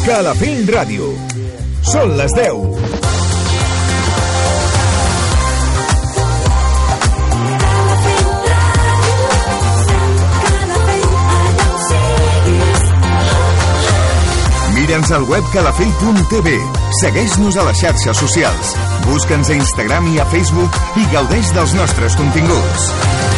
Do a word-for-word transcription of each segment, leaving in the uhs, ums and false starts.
Calafell Ràdio. Són les deu. Mira'ns al web calafell punt t v. Segueix-nos a les xarxes socials. Busca'ns a Instagram i a Facebook i gaudeix dels nostres continguts.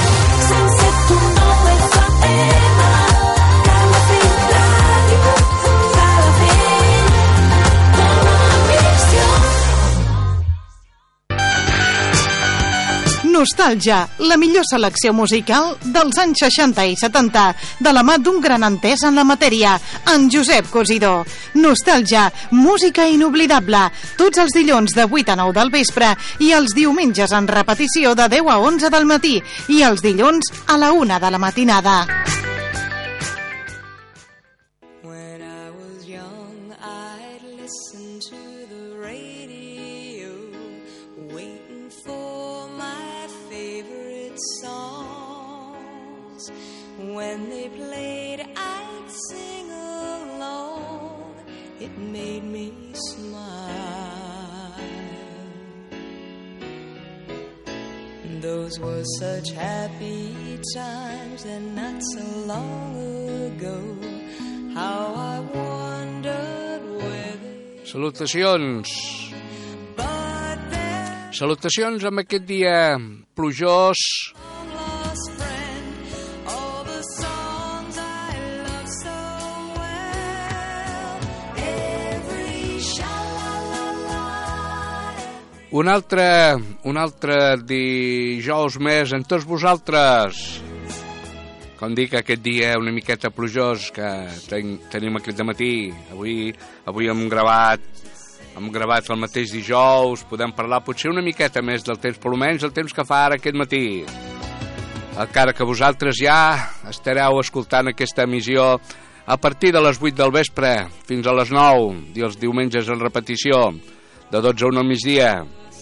Nostàlgia, la millor selecció musical dels anys seixanta i setanta, de la mà d'un gran entès en la matèria, en Josep Cosidó. Nostàlgia, música inoblidable, tots els dilluns de vuit a nou del vespre i els diumenges en repetició de deu a onze del matí i els dilluns a la una de la matinada. When they played, I'd sing along. It made me smile. Those were such happy times and not so long ago. How I wondered where they... Salutacions. Salutacions amb aquest dia plujós. Un altre, un altre dijous més en tots vosaltres. Com dic, aquest dia una miqueta plujós que ten, tenim aquest dematí. Avui, avui hem gravat, hem gravat el mateix dijous, podem parlar potser una miqueta més del temps, per almenys el temps que fa ara aquest matí. Encara que vosaltres ja estareu escoltant aquesta emissió a partir de les vuit del vespre fins a les nou, i els diumenges en repetició, de dotze a una al migdia.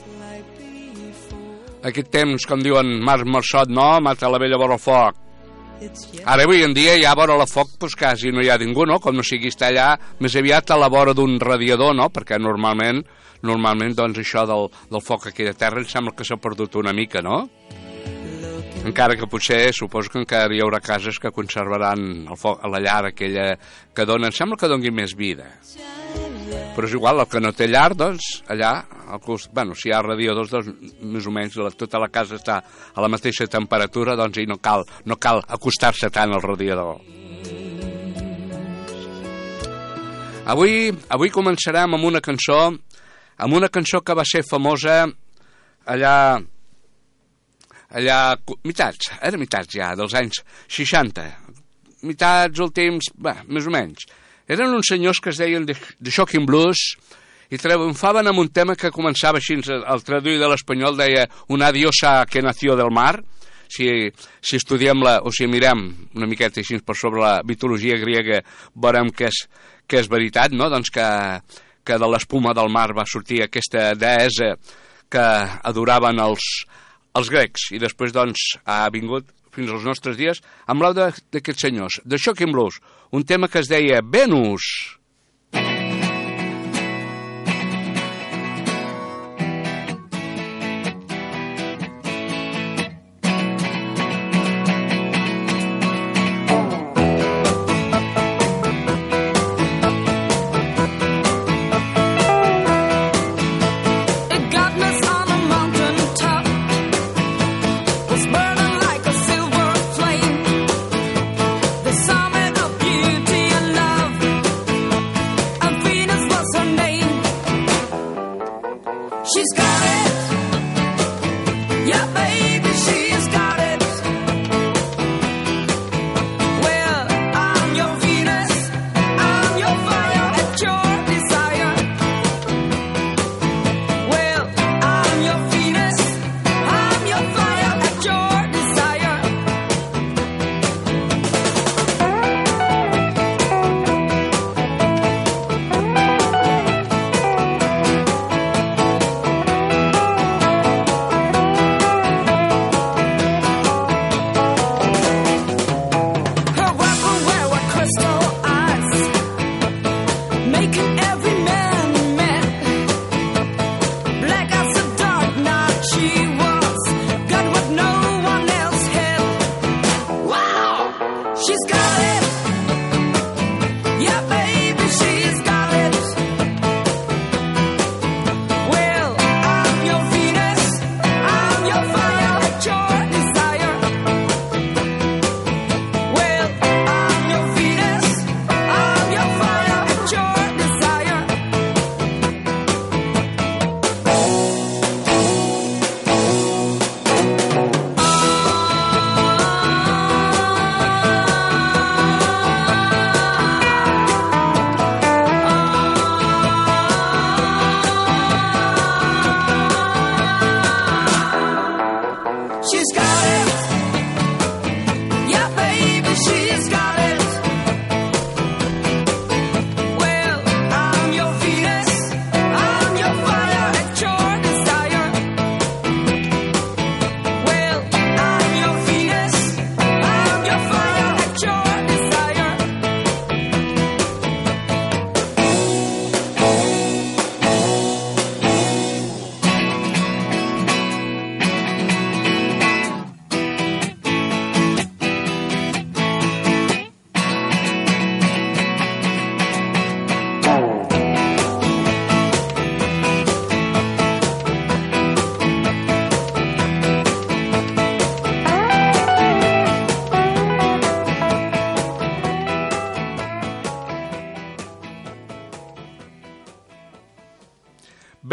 Aquest temps, com diuen, Marc Marçot, no? Mata la vella vora el foc. Ara, avui en dia, ja a vora el foc, doncs quasi no hi ha ningú, no? Com no sigui estar allà, més aviat a la vora d'un radiador, no? Perquè normalment, normalment, doncs, això del, del foc aquí de terra, em sembla que s'ha perdut una mica, no? Encara que potser, suposo que encara hi haurà cases que conservaran el foc, la llar aquella que dona, em sembla que doni més vida. Però és igual, el que no té llar, doncs, allà, al costat, bueno, si hi ha radiadors, doncs, més o menys, tota la casa està a la mateixa temperatura, doncs, i no cal, no cal acostar-se tant al radiador. Avui, avui començarem amb una cançó, amb una cançó que va ser famosa allà, allà, mitats, era mitats ja, dels anys seixanta, mitats últims, bé, més o menys. Eren uns senyors que es deien The Shocking Blues i triomfaven amb un tema que començava així, el traduir de l'espanyol deia una diosa que nació del mar. Si, si estudiem la, o si mirem una miqueta així per sobre la mitologia grega, veurem que és, que és veritat, no? Doncs que, que de l'espuma del mar va sortir aquesta deessa que adoraven els, els grecs i després doncs ha vingut fins als nostres dies amb l'aude d'aquests senyors, The Shocking Blues, un tema que es deia Venus.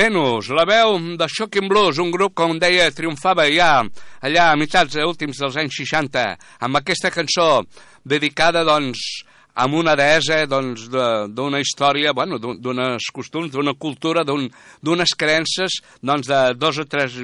Venus, la veu de Shocking Blues, un grup, com deia, triomfava ja allà a mitjans últims dels anys seixanta, amb aquesta cançó dedicada, doncs, a una deessa, doncs, d'una història, bueno, d'uns costums, d'una cultura, d'unes creences, doncs, de dos o tres,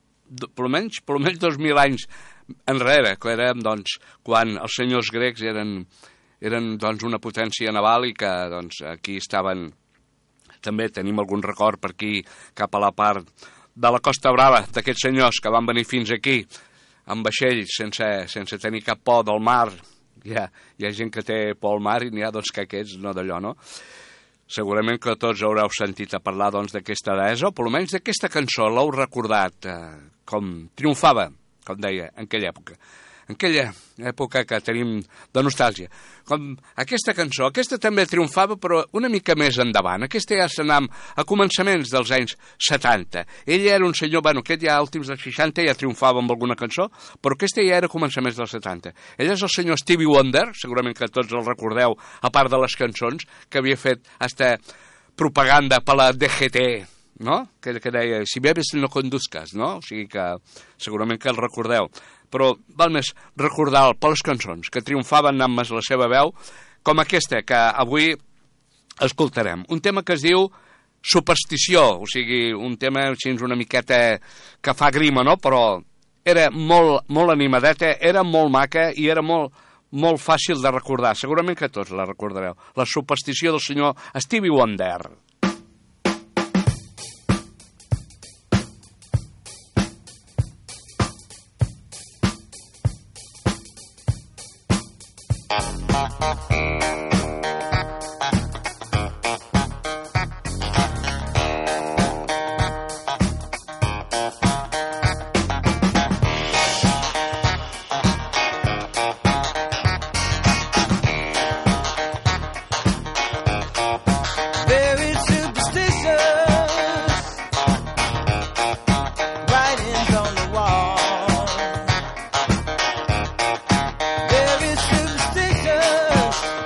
per almenys, per almenys dos mil anys enrere, que era, doncs, quan els senyors grecs eren, eren doncs, una potència naval i que, doncs, aquí estaven. També tenim algun record per aquí, cap a la part de la Costa Brava, d'aquests senyors que van venir fins aquí, amb vaixells, sense, sense tenir cap por del mar. Hi ha, hi ha gent que té por al mar i n'hi ha doncs, que aquests no d'allò, no? Segurament que tots haureu sentit a parlar doncs, d'aquesta deessa, o per almenys d'aquesta cançó, l'heu recordat eh, com triomfava, com deia, en aquella època. En aquella època que tenim de nostàlgia. Com aquesta cançó, aquesta també triomfava, però una mica més endavant. Aquesta ja s'anam a començaments dels anys setanta. Ell era un senyor, bueno, aquest ja últims dels seixanta ja triomfava amb alguna cançó, però aquesta ja era començaments dels setanta. Ell és el senyor Stevie Wonder, segurament que tots el recordeu, a part de les cançons, que havia fet hasta propaganda per la D G T, no? Que, que deia, si bebes no conduzcas, no? O sigui que segurament que el recordeu. Però val més recordar-lo per les cançons que triomfaven amb la seva veu, com aquesta que avui escoltarem. Un tema que es diu Superstició, o sigui, un tema així una miqueta que fa grima, no? Però era molt, molt animadeta, era molt maca i era molt, molt fàcil de recordar. Segurament que tots la recordareu. La Superstició del senyor Stevie Wonder. Very superstitious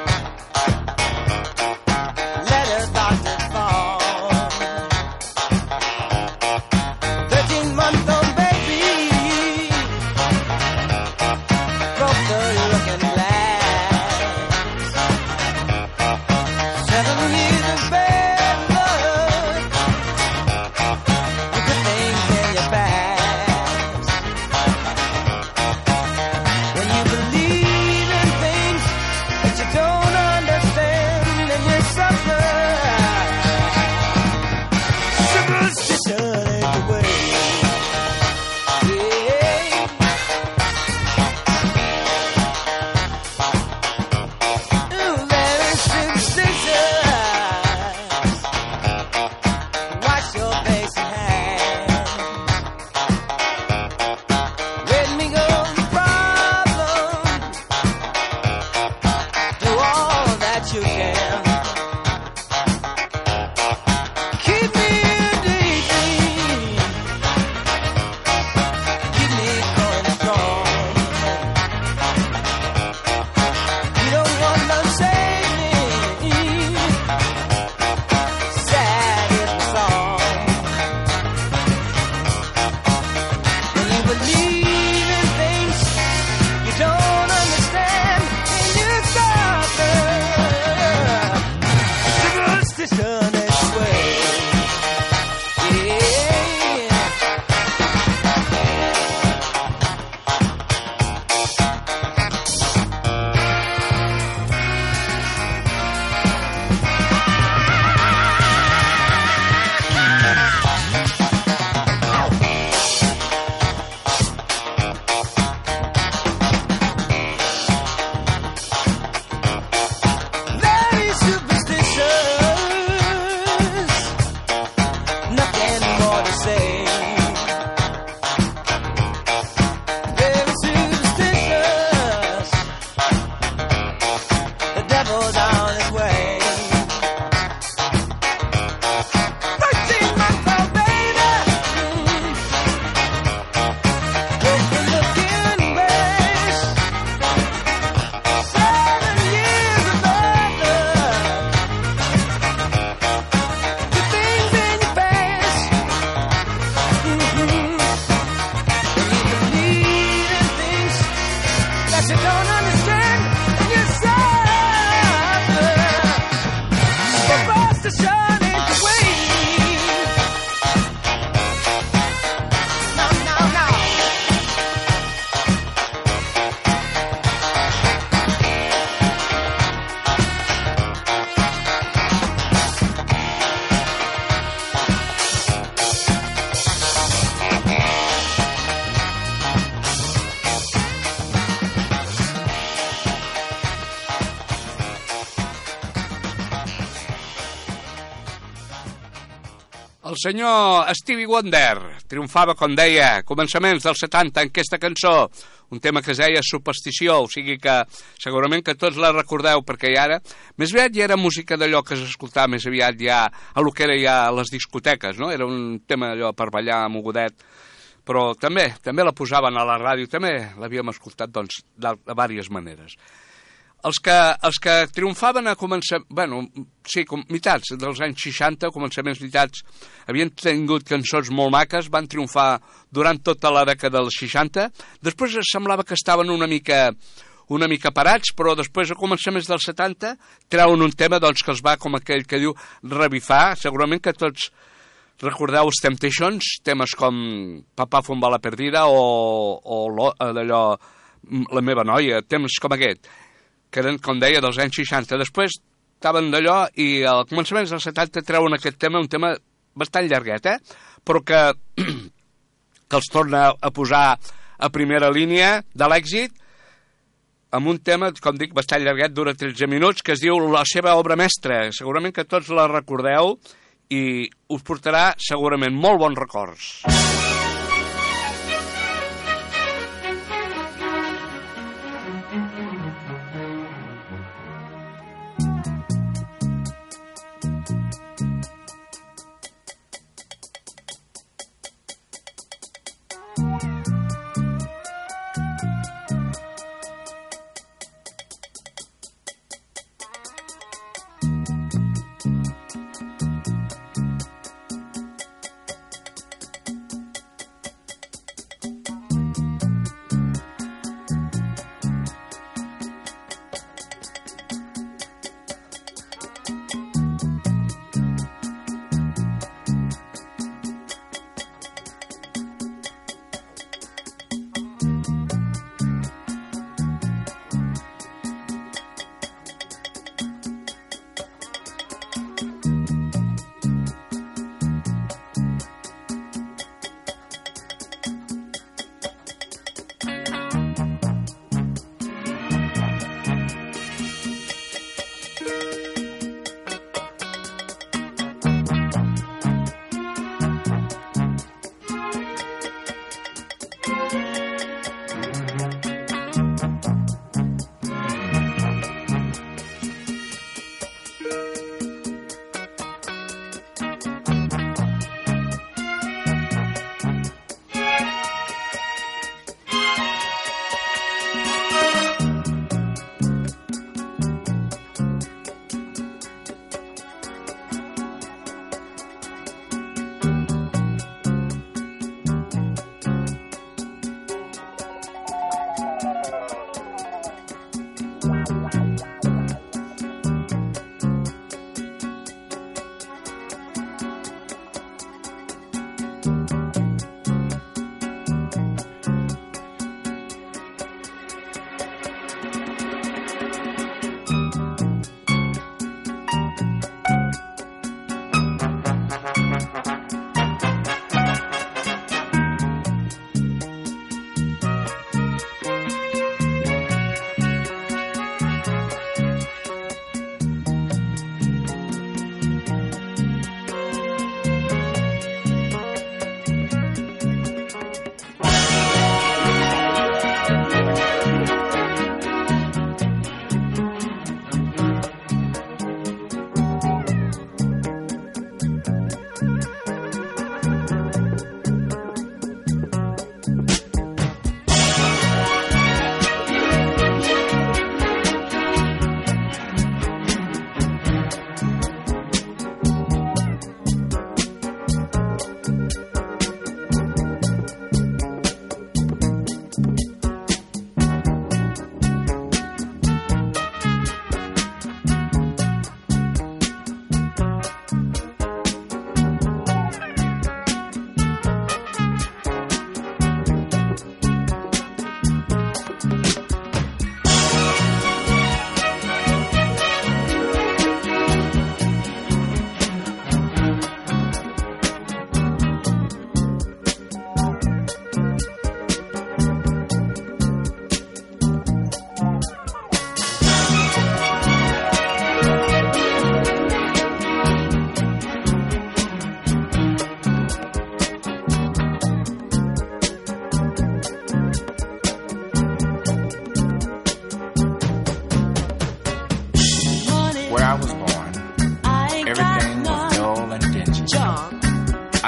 senyor Stevie Wonder triomfava, com deia, començaments dels setanta en aquesta cançó, un tema que es deia Superstició, o sigui que segurament que tots la recordeu, perquè ja era, més aviat ja era música d'allò que s'escoltava més aviat ja a lo que era ja a les discoteques, no? Era un tema allò per ballar mogudet, però també també la posaven a la ràdio, també l'havíem escoltat doncs, de, de diverses maneres. Els que, els que triomfaven a començar... Bueno, sí, com, mitats dels anys seixanta, començaments mitats, havien tingut cançons molt maques, van triomfar durant tota la dècada dels seixanta. Després semblava que estaven una mica, una mica parats, però després, a començaments dels setanta, treuen un tema doncs, que els va, com aquell que diu, revifar. Segurament que tots recordeu els Temptations, temes com Papà fum bala perdida o, o d'allò, La meva noia, temes com aquest, que eren, com deia, dels anys seixanta. Després estaven d'allò i al començament dels setanta treuen aquest tema, un tema bastant llarguet, eh? Però que, que els torna a posar a primera línia de l'èxit amb un tema, com dic, bastant llarguet, dura tretze minuts, que es diu La seva obra mestra. Segurament que tots la recordeu i us portarà segurament molt bons records.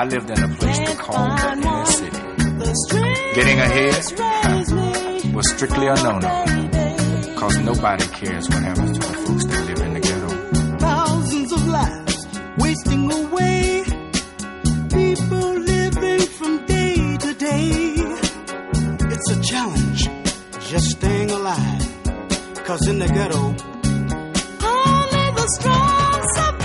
I lived in a place they called the inner city. Getting ahead was strictly a no-no, because nobody cares what happens to the folks that live in the ghetto. Thousands of lives wasting away, people living from day to day. It's a challenge, just staying alive, because in the ghetto, only the strong survive.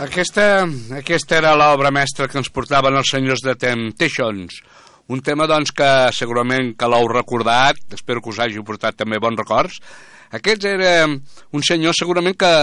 Aquesta, aquesta era l'obra mestra que ens portaven els senyors de Temptations. Un tema, doncs, que segurament que l'heu recordat, espero que us hagi portat també bons records. Aquest era un senyor segurament que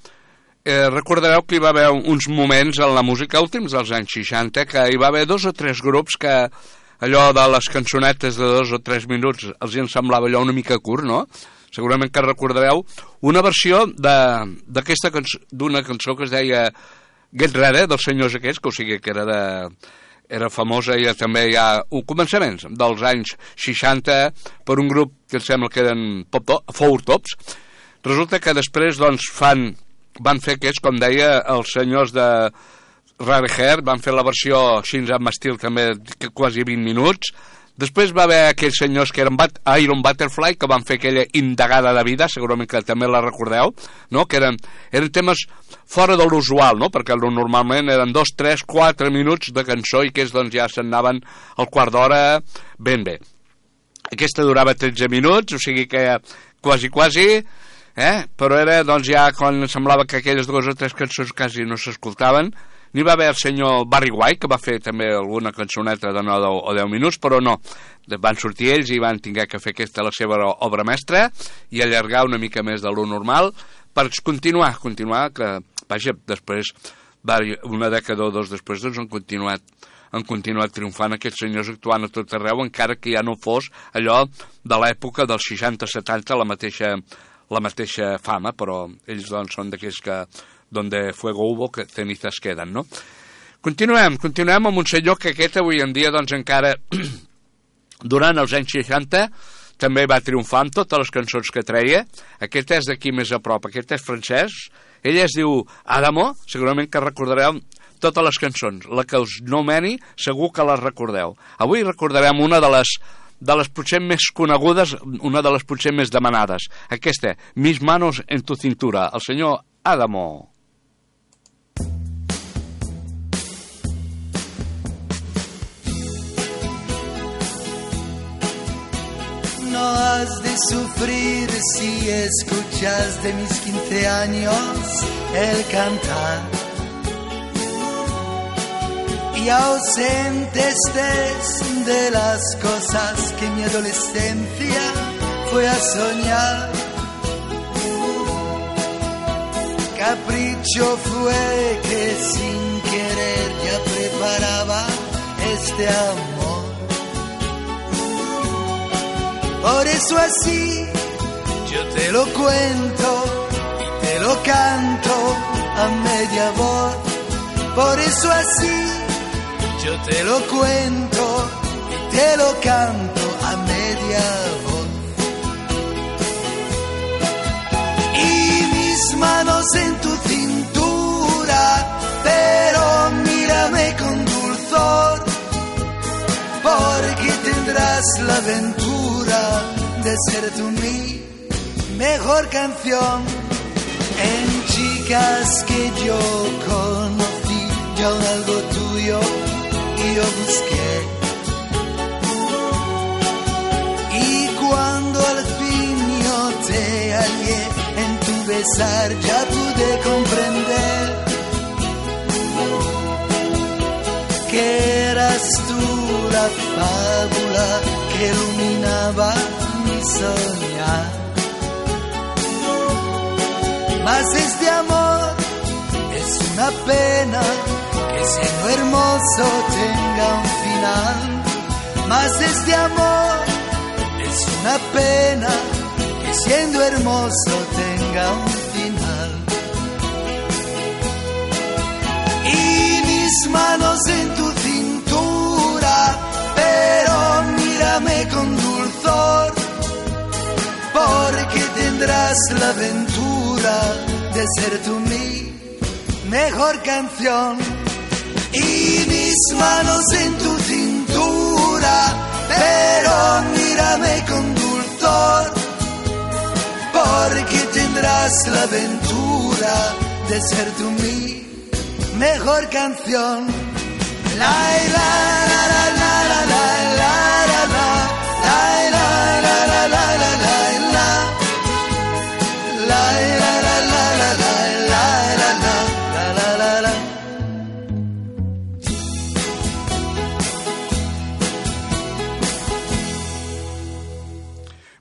eh, recordareu que hi va haver uns moments en la música últims dels anys seixanta que hi va haver dos o tres grups que allò de les cançonetes de dos o tres minuts els hi semblava allò una mica curt, no? Segurament que recordareu una versió d'aquesta cançó, d'una cançó que es deia Get Ready, dels senyors aquests, que o sigui que era de... era famosa i també hi ha un començaments dels anys seixanta per un grup que em sembla que eren pop top, Four Tops. Resulta que després doncs fan, van fer aquests, com deia, els senyors de Rare Hair, van fer la versió així amb estil també quasi vint minuts. Després va haver aquells senyors que eren Bat Iron Butterfly, que van fer aquella indagada de vida, segurament que també la recordeu, no? Que eren, eren temes fora de l'usual, no? Perquè normalment eren dos, tres, quatre minuts de cançó i que doncs, ja se'n anaven al quart d'hora ben bé. Aquesta durava tretze minuts, o sigui que quasi, quasi, eh? Però era doncs, ja quan semblava que aquelles dues o tres cançons quasi no s'escoltaven. N'hi va haver el senyor Barry White, que va fer també alguna cançoneta de nou o deu minuts, però no. Van sortir ells i van haver que fer aquesta la seva obra mestra i allargar una mica més de lo normal per continuar, continuar, que, vaja, després, una dècada o dos després, doncs han continuat, han continuat triomfant aquests senyors actuant a tot arreu, encara que ja no fos allò de l'època dels seixanta setanta la mateixa, la mateixa fama, però ells doncs són d'aquells que donde fuego hubo, que cenizas quedan, no? Continuem, continuem amb un senyor que aquest avui en dia, doncs encara, durant els anys seixanta, també va triomfar amb totes les cançons que treia. Aquest és d'aquí més a prop, aquest és francès, ell es diu Adamo, segurament que recordareu totes les cançons, la que us nomeni segur que les recordeu. Avui recordarem una de les de les potser més conegudes, una de les potser més demanades. Aquesta, Mis manos en tu cintura, el senyor Adamo. No has de sufrir si escuchas de mis quince años el cantar. Y ausente estés de las cosas que mi adolescencia fue a soñar. Capricho fue que sin querer ya preparaba este amor. Por eso así yo te lo cuento y te lo canto a media voz. Por eso así yo te lo cuento y te lo canto a media voz. Y mis manos en tu cintura, pero mírame con dulzor, porque tendrás la aventura de ser tú mi mejor canción. En chicas que yo conocí, ya un algo tuyo y yo busqué. Y cuando al fin yo te hallé, en tu besar ya pude comprender que eras tú la fábula que iluminaba mi soñar. Mas este amor es una pena que siendo hermoso tenga un final. Mas este amor es una pena que siendo hermoso tenga un final. Y mis manos en tu cintura, pero mírame con dulzor, porque tendrás la aventura de ser tú mi mejor canción. Y mis manos en tu cintura, pero mírame con dulzor, porque tendrás la aventura de ser tú mi mejor canción. La la la la la la la la la la la la la la la la. La la la la la la la la la la la la.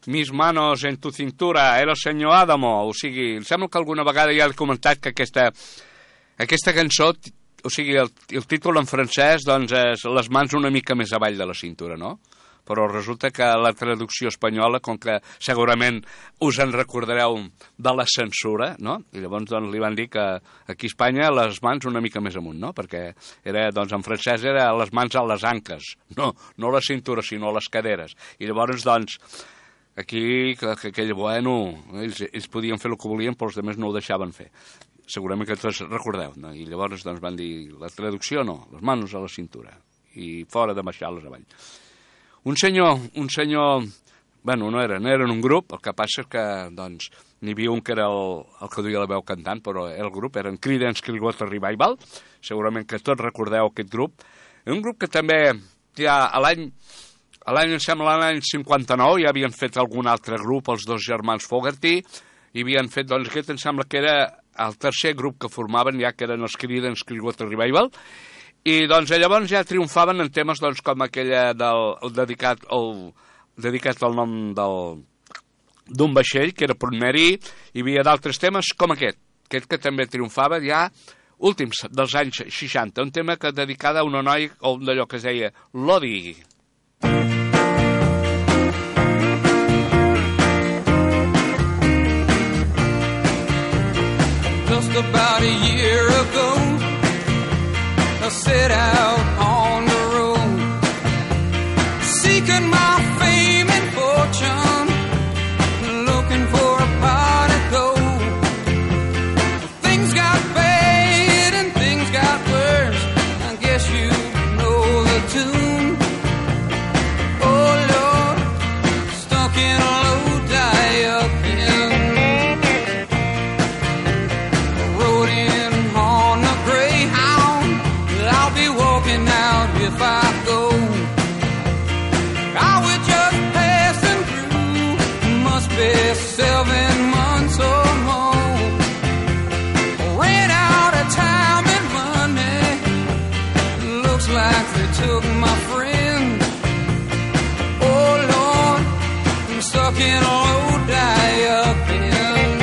Mis manos en tu cintura, era el senyor Adamo, o sigui, em sembla que alguna vegada ja he comentat que aquesta, aquesta cançó, o sigui, el, el títol en francès, doncs, és les mans una mica més avall de la cintura, no? Però resulta que la traducció espanyola, com que segurament us en recordareu de la censura, no? I llavors doncs, li van dir que aquí a Espanya les mans una mica més amunt, no? Perquè era, doncs, en francès era les mans a les anques, no, no a la cintura, sinó a les caderes. I llavors, doncs, aquí, que, que aquell bueno, ells, ells podien fer el que volien, però els altres no ho deixaven fer. Segurament que tots recordeu, no? I llavors doncs, van dir, la traducció no, les mans a la cintura, i fora de baixar-les avall. Un senyor, un senyor, bueno, no eren, eren un grup, el que passa és que, doncs, n'hi havia un que era el, el que duia la veu cantant, però el grup eren Creedence Clearwater Revival, segurament que tots recordeu aquest grup. Un grup que també, ja a l'any, a l'any, em sembla, l'any cinquanta-nou, ja havien fet algun altre grup, els dos germans Fogerty, i havien fet, doncs, aquest em sembla que era el tercer grup que formaven, ja que eren els Creedence Clearwater Revival, i, doncs, llavors ja triomfaven en temes, doncs, com aquella del, el dedicat, el, dedicat al nom del, d'un vaixell, que era Port Mary, hi havia d'altres temes com aquest, aquest que també triomfava ja últims dels anys seixanta, un tema que dedicada a una noia, o d'allò que es deia Lodi. Just about a year ago, I set out on the road, seeking my fame and fortune, looking for a pot of gold. Things got bad and things got worse, I guess you know the tune. Oh Lord, stuck in a low die up in, rode in on a Greyhound, I'll be walking out if I go. I was just passing through, must be seven months or more. Ran out of time and money, looks like they took my friend. Oh Lord, I'm stuck in a low die up in.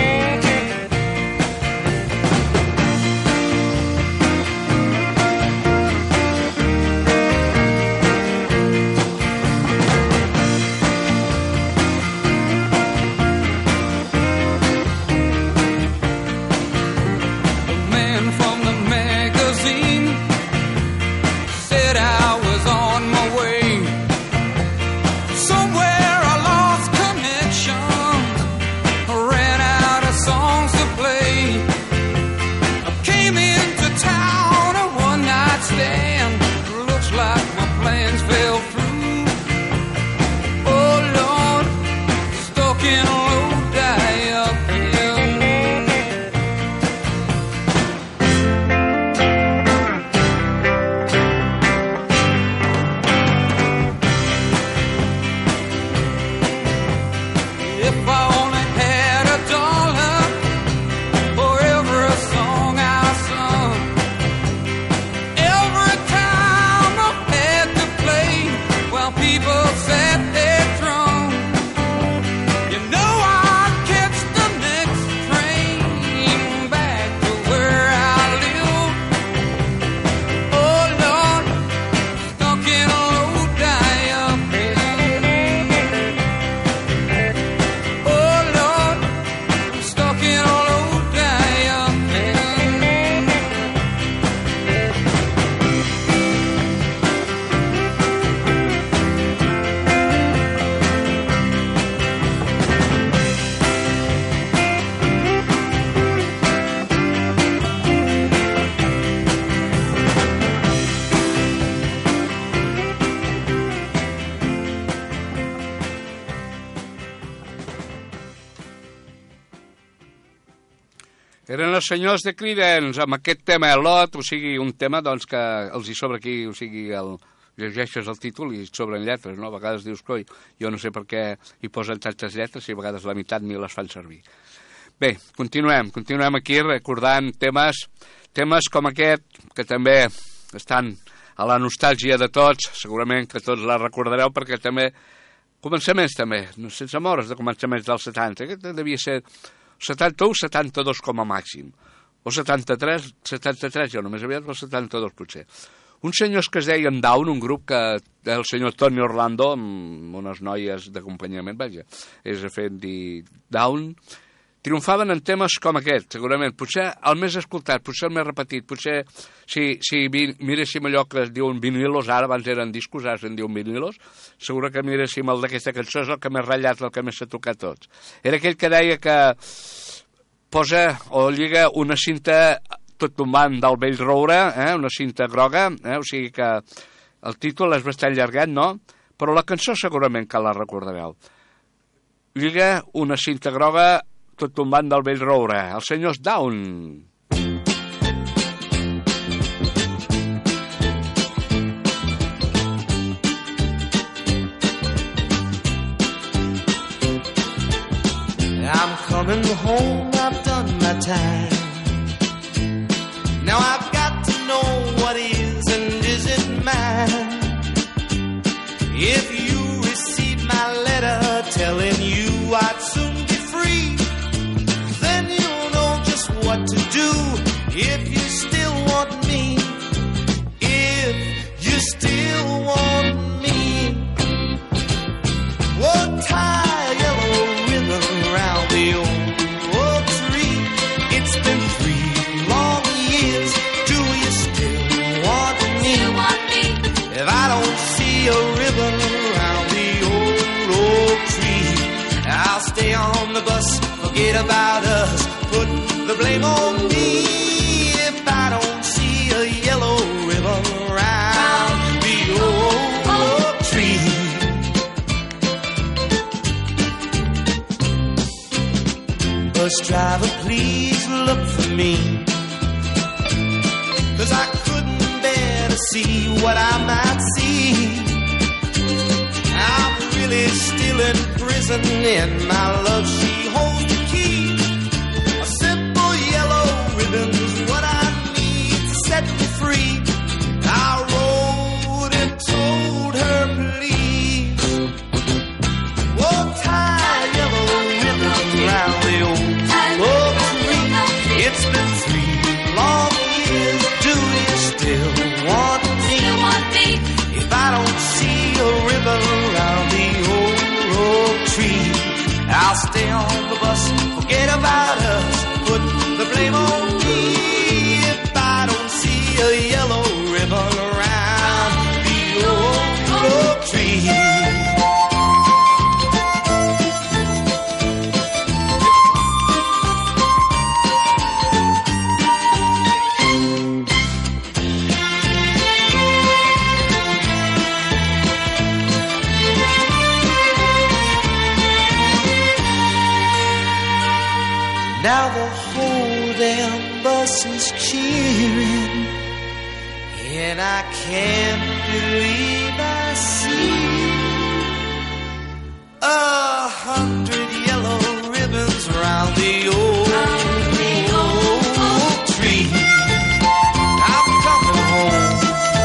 Eren els senyors de Creedence amb aquest tema Lot, o sigui, un tema doncs, que els hi sobre aquí, o sigui, el, llegeixes el títol i sobren lletres, no? A vegades dius, coi, jo no sé per què hi posen tantes lletres i a vegades la meitat ni les fan servir. Bé, continuem, continuem aquí recordant temes, temes com aquest, que també estan a la nostàlgia de tots, segurament que tots la recordareu perquè també Començaments també, sense moure's de començaments dels setanta, aquest devia ser setanta-u setanta-dos com a màxim, o setanta-tres, setanta-tres jo només aviat, o setanta-dos potser. Uns senyors que es deien Down, un grup que el senyor Tony Orlando, amb unes noies d'acompanyament, vaja, és a fer dir Down, triomfaven en temes com aquest, segurament. Potser el més escoltat, potser el més repetit, potser si, si miréssim allò que es diuen vinilos, ara abans eren discos, ara se'n diuen vinilos, segur que miréssim el d'aquesta cançó, és el que més ratllat, el que més s'ha tocat tots. Era aquell que deia que posa o lliga una cinta tot tombant del vell roure, eh? Una cinta groga, eh? O sigui que el títol és bastant llargat, no? Però la cançó segurament que la recordareu. Lliga una cinta groga tot tombant del vell roure, els senyors Down. I'm coming home, I've done my time. Now I've got to know what is and isn't mine. If you receive my letter telling you I'd soon be free, what to do if you still want me, if you still want me. Oh, tie a yellow ribbon around the old oak tree. It's been three long years. Do you still want me? Still want me. If I don't see a ribbon around the old oak tree, I'll stay on the bus, forget about us, put the blame on me if I don't see a yellow ribbon around the old oak tree. Bus driver, please look for me, 'cause I couldn't bear to see what I might see. I'm really still in prison and my love, she holds the key. Ribbon's what I need to set me free. I wrote and told her, please, oh, tie a yellow ribbon around the old oak tree. It's been three long years. Do you still want me? If I don't see a ribbon around the old oak tree, I'll stay on the bus, forget about us, put the blame on me if I don't see a yellow ribbon around the old oak tree. Now the whole damn bus is cheering, and I can't believe I see a hundred yellow ribbons round the old, old, old tree. I'm coming home.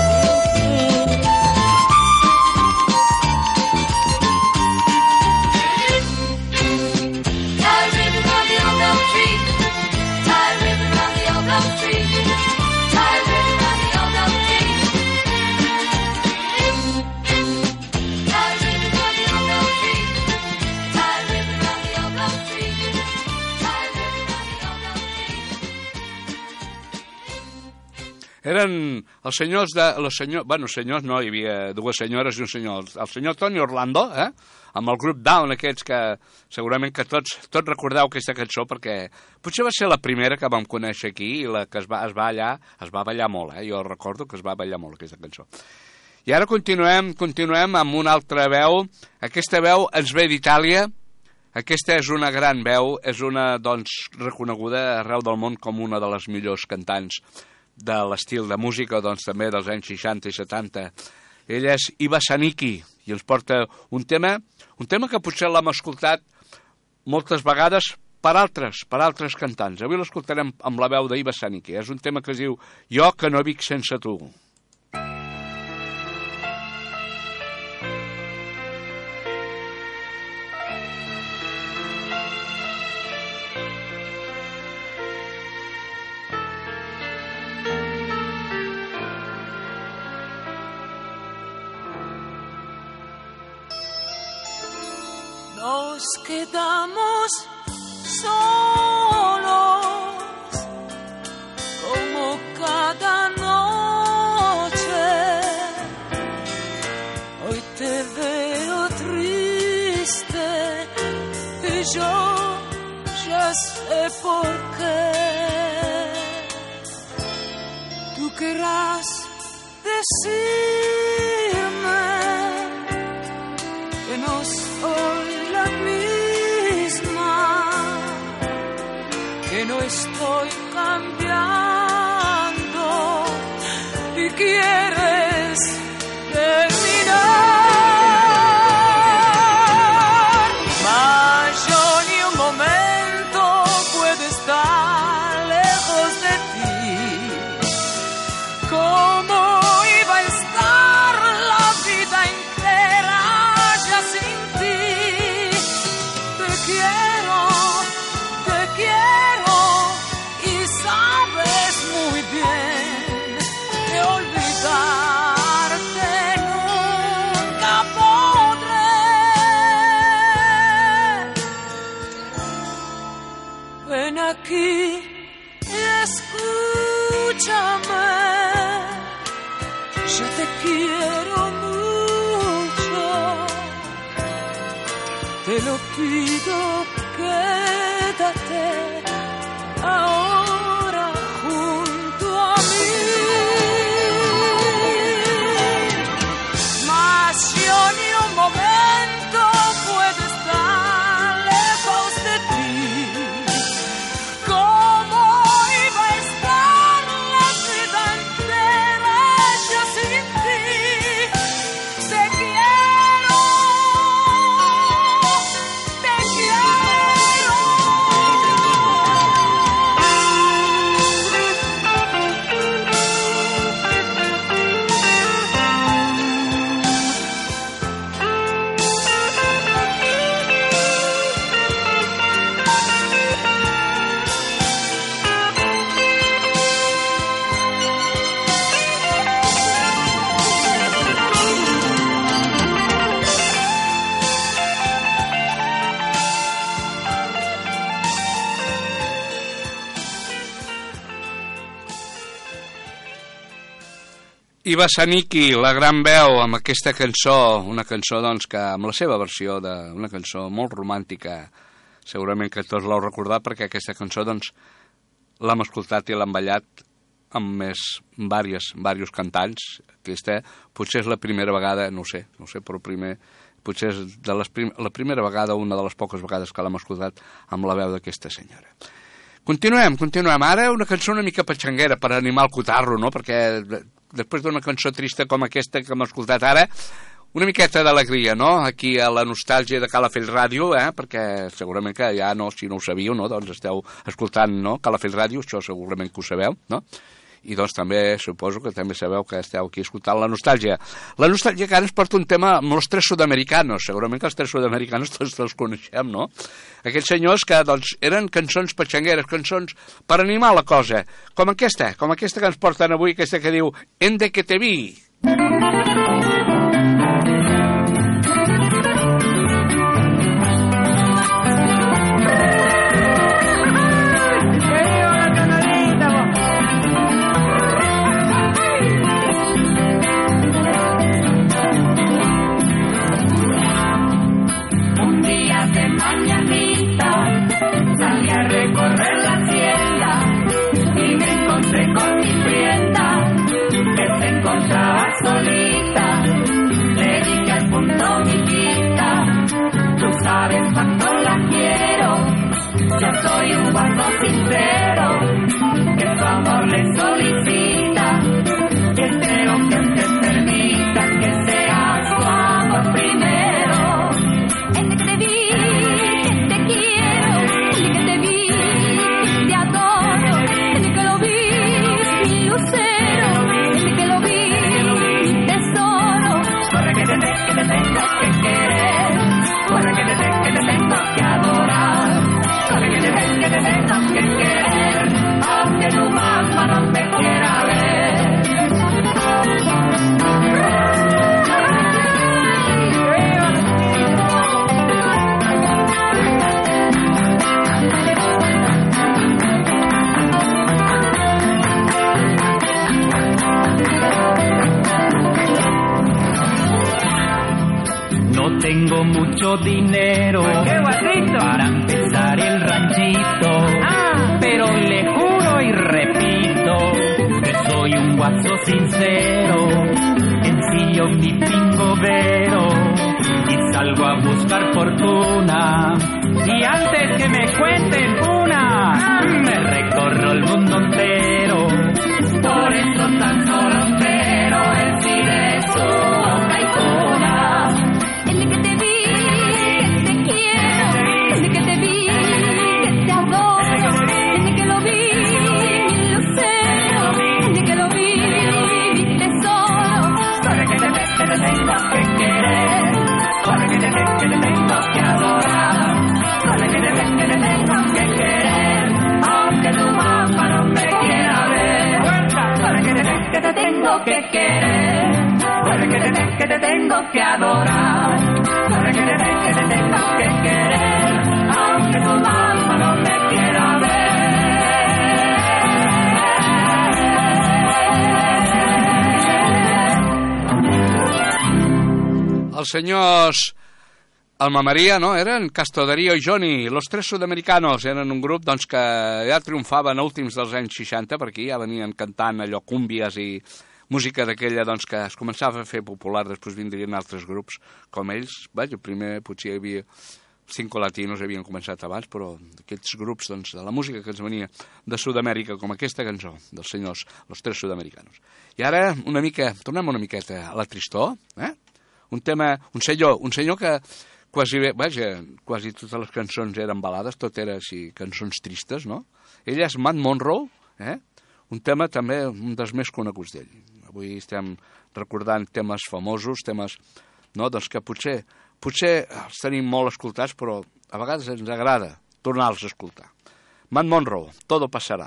Eren els senyors de... Els senyors, bueno, senyors no, hi havia dues senyores i un senyor. El senyor Tony Orlando, eh? Amb el grup Down, aquests que segurament que tots, tots recordeu aquesta cançó, perquè potser va ser la primera que vam conèixer aquí i la que es va, es va ballar, es va ballar molt, eh? Jo recordo que es va ballar molt aquesta cançó. I ara continuem, continuem amb una altra veu. Aquesta veu ens ve d'Itàlia. Aquesta és una gran veu, és una, doncs, reconeguda arreu del món com una de les millors cantants de l'estil de música, doncs també dels anys seixanta i setanta. Ella és Iva Zanicki i ens porta un tema, un tema que potser l'hem escoltat moltes vegades per altres, per altres cantants. Avui l'escoltarem amb la veu d'Iva Zanicki. És un tema que es diu Jo que no vic sense tu. nos quedamos solos como cada noche. Hoy te veo triste y yo ya sé por qué. Tú querrás decirme que no soy la misma, que no estoy cambiando y quieres terminar. Mas yo ni un momento puedo estar lejos de ti. ¿Cómo iba a estar la vida entera ya sin ti? Te quiero, te quiero y sabes muy bien que olvidarte nunca podré. Ven aquí y escúchame. Yo te quiero mucho, te lo pido, quédate ahora junto a mí. Mas yo ni un momento puedo estar lejos de ti. ¿Cómo iba a estar la vida entera ya sin ti? Te quiero, te quiero. I Bassaniki, la gran veu, amb aquesta cançó, una cançó doncs, que amb la seva versió d'una cançó molt romàntica, segurament que tots l'heu recordat, perquè aquesta cançó doncs, l'hem escoltat i l'hem ballat amb més diversos, diversos cantants. Aquesta potser és la primera vegada, no ho sé, no ho sé, però primer, potser és de les prim la primera vegada, una de les poques vegades que l'hem escoltat amb la veu d'aquesta senyora. Continuem, continuem. Ara una cançó una mica patxanguera per animar el cotarro, no? Perquè després d'una cançó trista com aquesta que hem escoltat ara, una miqueta d'alegria, no? Aquí a la nostàlgia de Calafell Ràdio, eh? Perquè segurament que ja, no, si no ho sabíeu, no? Doncs esteu escoltant, no? Calafell Ràdio, això segurament que ho sabeu, no? I doncs també suposo que també sabeu que esteu aquí escoltant la nostàlgia. La nostàlgia que ara ens porta un tema amb els tres sud-americanos, segurament que els tres sud-americanos tots els coneixem, no? Aquells senyors que doncs, eren cançons patxangueres, cançons per animar la cosa, com aquesta, com aquesta que ens porten avui, aquesta que diu Ende que te vi. Yo soy un guapo sincero, que su amor le solicita, y espero que te permita que sea su amor primero. Desde que te vi, te quiero, desde que te vi, te adoro, desde que lo vi, mi lucero, desde que lo vi, mi tesoro. Corre que te, que te tengo que querer, corre que te, que te tengo que adorar. Que te tengo que querer. mucho dinero para empezar el ranchito. Ah. Pero le juro y repito que soy un guaso sincero, sencillo y pingobero, y salgo a buscar fortuna. Y antes que me cuenten una, me recorro el mundo entero. Por eso tan solo espero el sí de su boca y cuna. Desde que te vi, que te quiero, desde que te vi, que te adoro, desde que lo vi, mi lucero, desde que lo vi, mi tesoro. Para que te ve, que te tengo que querer, para que te ve, que te tengo que adorar, para que te ve, que te tengo que querer, aunque tu mamá no me quiera ver. Para que te ve, que te tengo que querer, para que te ve, que te tengo que adorar, para que te ve, que te tengo que querer, aunque tu mamá no me quiera ver. Els senyors Alma Maria, no? Eren Castro Darío i Johnny, los tres sud-americanos. Eren un grup doncs, que ja triomfaven a últims dels anys seixanta, per aquí ja venien cantant allò cúmbies i música d'aquella doncs, que es començava a fer popular, després vindrien altres grups com ells. Vaja, primer potser hi havia Cinco Latinos, havien començat abans, però aquests grups doncs, de la música que ens venia de Sud-amèrica, com aquesta cançó dels senyors, los tres sud-americanos. I ara una mica, tornem una miqueta a la tristor, eh? Un tema, un senyor, un senyor que quasi bé, vaja, quasi totes les cançons eren balades, tot era així, cançons tristes, no? Ell és Matt Monro, eh? Un tema també, un dels més coneguts d'ell. Avui estem recordant temes famosos, temes, no?, doncs que potser, potser els tenim molt escoltats, però a vegades ens agrada tornar-los a escoltar. Matt Monro, Todo Pasará.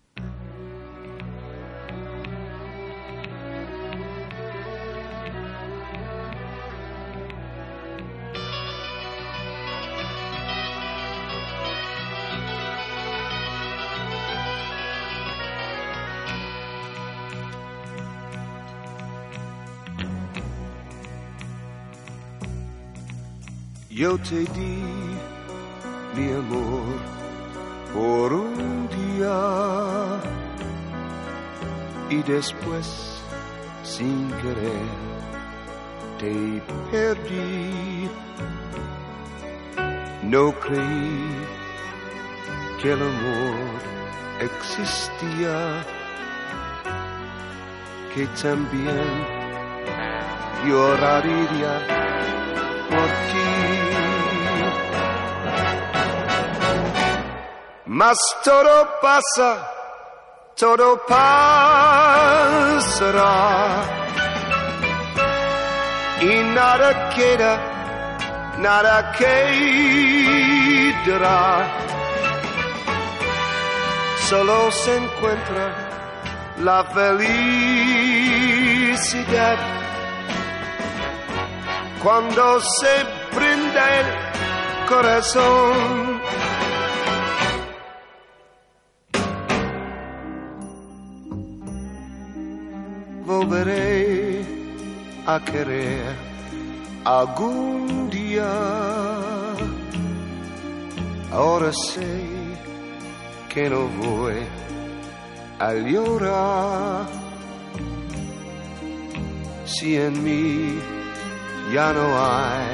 Yo te di mi amor por un día y después sin querer te perdí. No creí que el amor existía, que también lloraría por ti. Mas todo pasa, todo pasará y nada queda, nada quedará. Solo se encuentra la felicidad cuando se prende el corazón. Volveré a querer algún día. Ahora sé que no voy a llorar. Si en mí ya no hay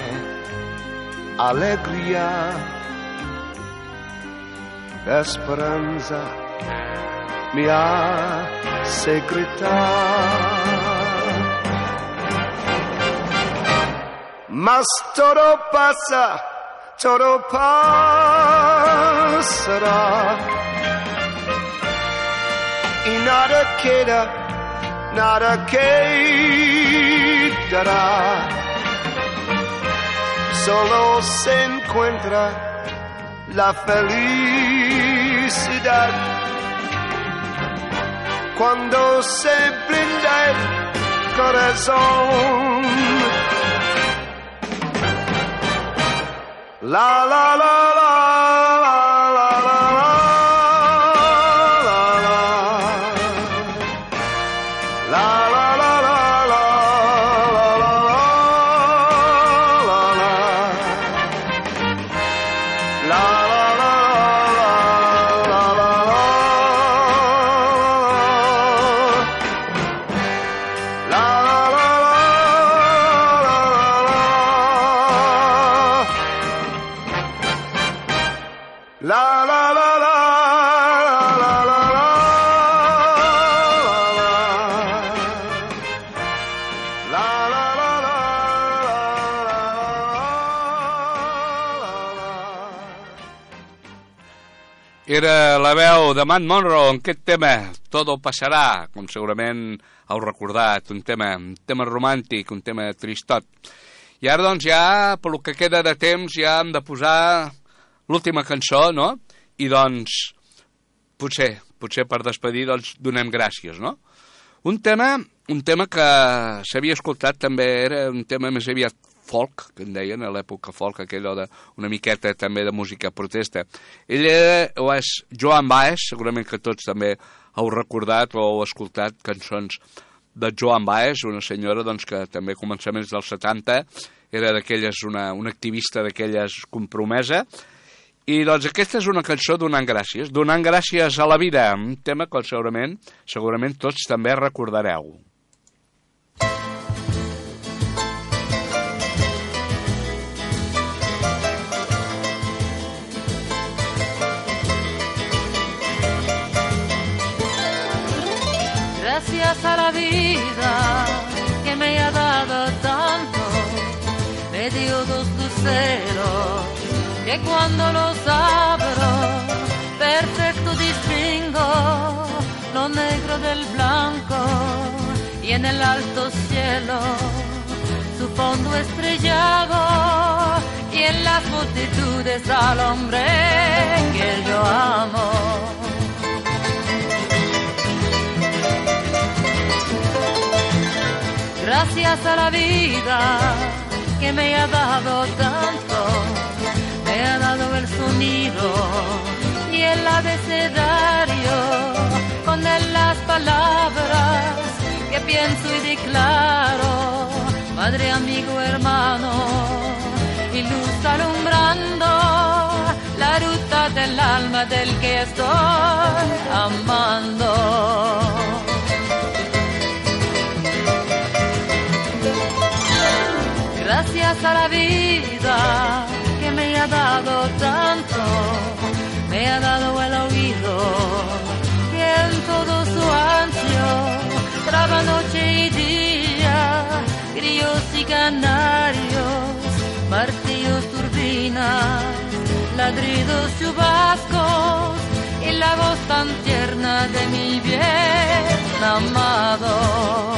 alegría, esperanza me hace gritar. Mas todo pasa, todo pasará y nada queda, nada quedará. Solo se encuentra la felicidad cuando se brinda el corazón. La la la la la la la la la la la la la la la. La la la la la la la Era la veu de Matt Monro en aquest tema, Todo passarà, com segurament heu recordat, un tema, un tema romàntic, un tema tristot. I ara, doncs, ja, pel que queda de temps, ja hem de posar l'última cançó, no? I, doncs, potser, potser per despedir, doncs, donem gràcies, no? Un tema, un tema que s'havia escoltat també era un tema més aviat folk, que en deien, a l'època folk, aquella de una miqueta també de música protesta. Ell era, o és Joan Baez, segurament que tots també heu recordat o heu escoltat cançons de Joan Baez, una senyora doncs, que també a començaments dels setanta era d'aquelles, una, una activista d'aquelles compromesa, i doncs aquesta és una cançó donant gràcies, donant gràcies a la vida, un tema que segurament, segurament tots també recordareu. Gracias a la vida que me ha dado tanto, me dio dos luceros que cuando los abro perfecto distingo lo negro del blanco y en el alto cielo su fondo estrellado y en las multitudes al hombre que yo amo. Gracias a la vida que me ha dado tanto, me ha dado el sonido y el abecedario, con él las palabras que pienso y declaro, madre, amigo, hermano, y luz alumbrando la ruta del alma del que estoy amando. Gracias a la vida que me ha dado tanto, me ha dado el oído y en todo su ancho traba noche y día, grillos y canarios, martillos, turbinas, ladridos, chubascos y la voz tan tierna de mi bien amado.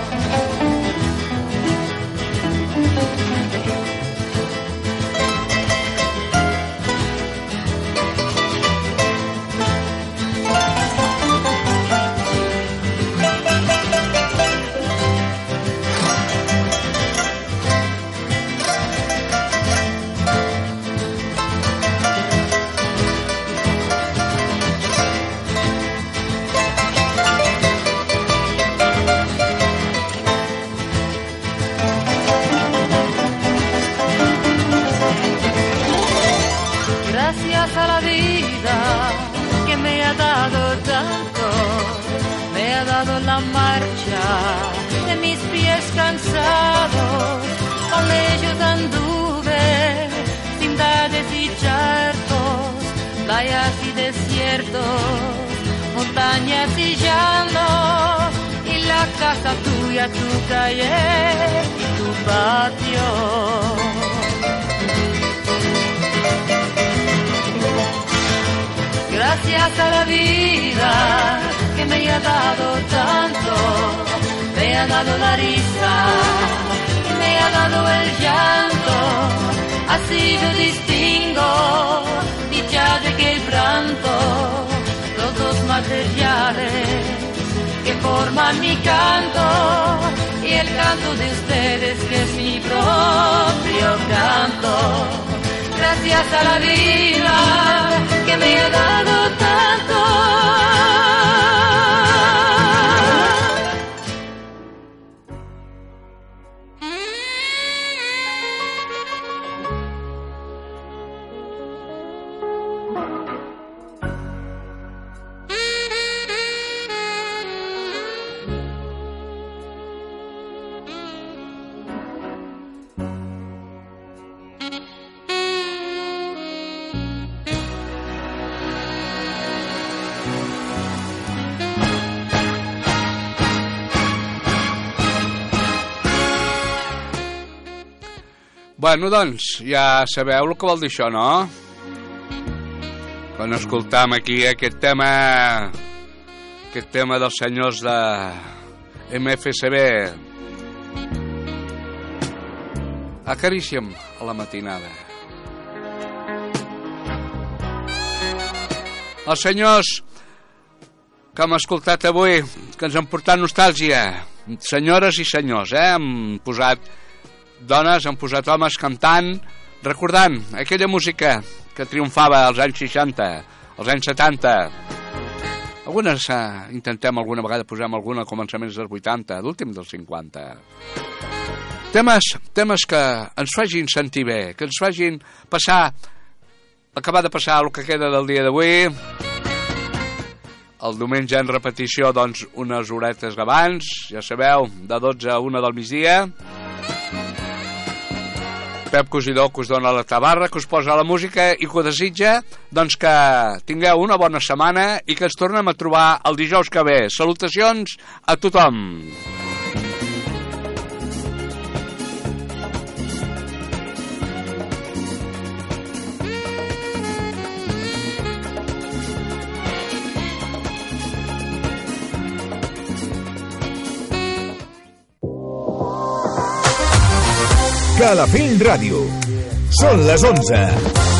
Gracias a la vida que me ha dado tanto, me ha dado la marcha de mis pies cansados, con ellos anduve, ciudades y charcos, playas y desiertos, montañas y llanos, y la casa tuya, tu calle y tu patio. Gracias a la vida que me ha dado tanto, me ha dado la risa, me ha dado el llanto, así yo distingo dicha de que quebranto, los dos materiales que forman mi canto y el canto de ustedes que es mi propio canto. Gracias a la vida que me ha dado tanto. Bueno, doncs, ja sabeu el que vol dir això, no? Quan escoltam aquí aquest tema, aquest tema dels senyors de M F C B, acarícia'm a la matinada. Els senyors que hem escoltat avui, que ens han portat nostàlgia, senyores i senyors, eh? Han posat dones, han posat homes cantant, recordant aquella música que triomfava als anys seixanta, als anys setanta. Algunes eh, intentem alguna vegada posar alguna a començaments dels vuitanta, l'últim dels cinquanta. Temes, temes que ens facin sentir bé, que ens facin passar, acabar de passar el que queda del dia d'avui. El diumenge en repetició, doncs, unes horetes abans, ja sabeu, de dotze a una del migdia. Pep Cosidó, que us dona la tabarra, que us posa la música i que ho desitja, doncs que tingueu una bona setmana i que ens tornem a trobar el dijous que ve. Salutacions a tothom. Calafell Ràdio. Són les onze.